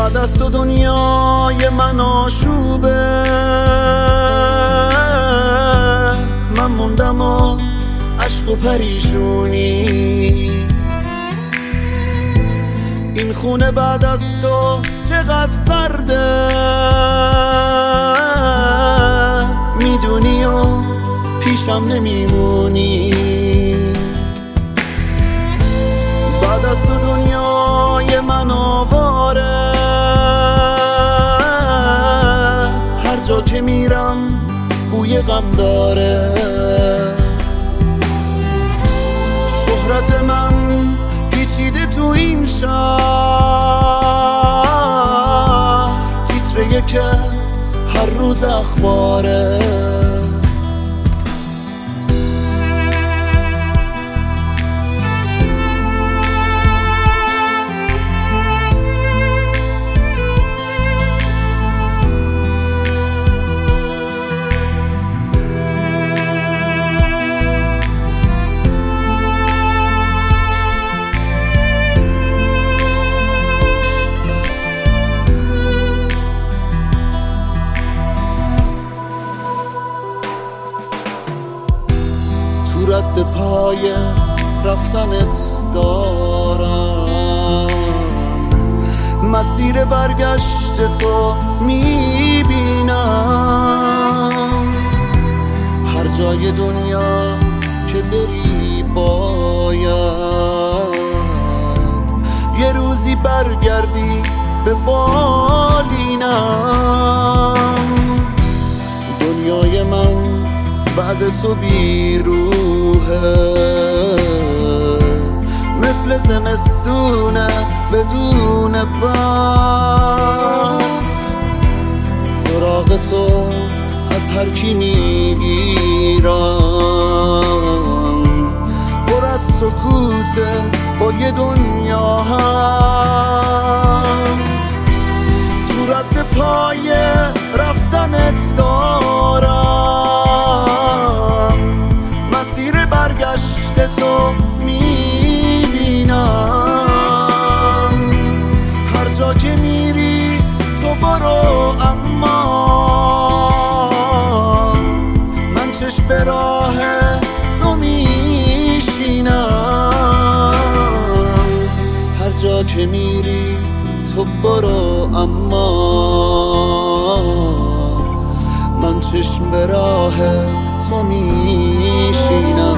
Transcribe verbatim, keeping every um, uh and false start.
بعد از تو دنیای من آشوبه، من موندم و عشق و پریشونی. این خونه بعد از تو چقدر سرده، میدونی و پیشم نمیمونی. بعد از تو دنیای من آواره، هر جا که میرم بوی غم داره. شهرت من پیچیده تو این شهر، تیتره که هر روز اخباره. رد پای رفتنت دارم، مسیر برگشت تو میبینم. هر جای دنیا که بری باید یه روزی برگردی به بالینم. دنیای من بعد تو بیروحه، مثل زمستونه بدون برف. سراغ تو از هر کی میگیرم، پر از سکوته با یه دنیا حرف. تو رد پای رفتنت دارم، مسیر برگشت تو میبینم. هر جا که میری تو برو، اما من چشم به راه تو میشینم. هر جا که میری تو برو، اما من چشم به راه تو میشینم.